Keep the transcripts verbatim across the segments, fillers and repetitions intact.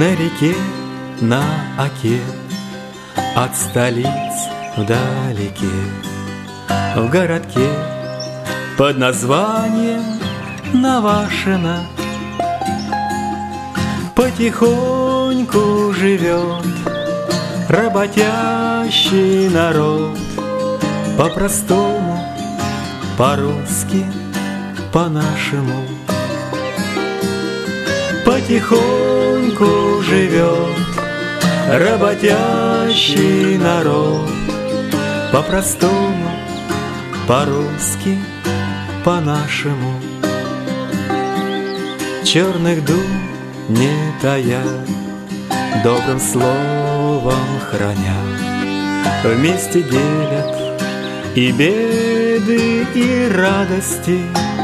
На реке, на оке, от столиц вдалеке, в городке под названием Навашино потихоньку живет работящий народ. По-простому, по-русски, по-нашему потихоньку живет работящий народ. По-простому, по-русски, по-нашему. Черных дум не тая, добрым словом храня, вместе делят и беды, и радости.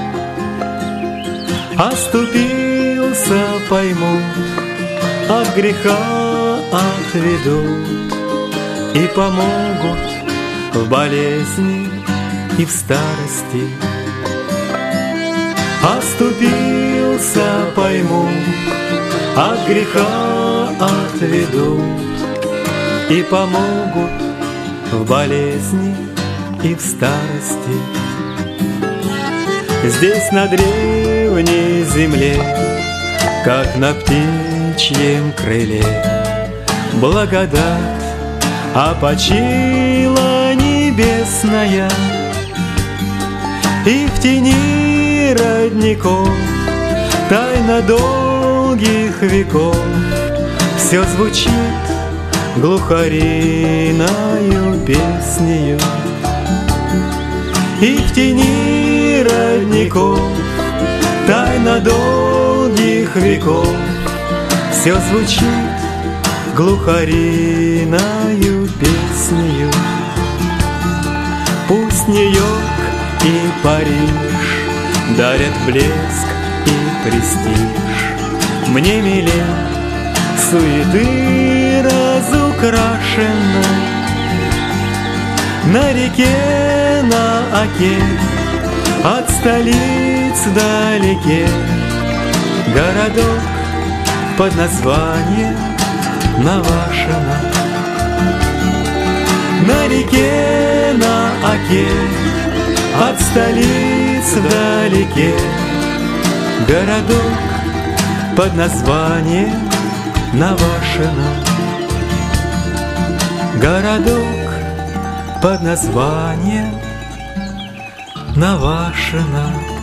Оступился, поймут, от греха отведут и помогут в болезни и в старости. Оступился, поймут, от греха отведут и помогут в болезни и в старости. Здесь на древней земле, как на птичьем крыле, благодать опочила небесная, и в тени родников тайна долгих веков все звучит глухариною песнею. И в тени родников тайна долгих веков все звучит глухариною песнею. Пусть Нью-Йорк и Париж дарят блеск и престиж, мне милей суеты разукрашенной. На реке, на оке, от столиц вдалеке, городок под названием Навашино. На реке, на оке, от столиц вдалеке, городок под названием Навашино. Городок под названием Навашино.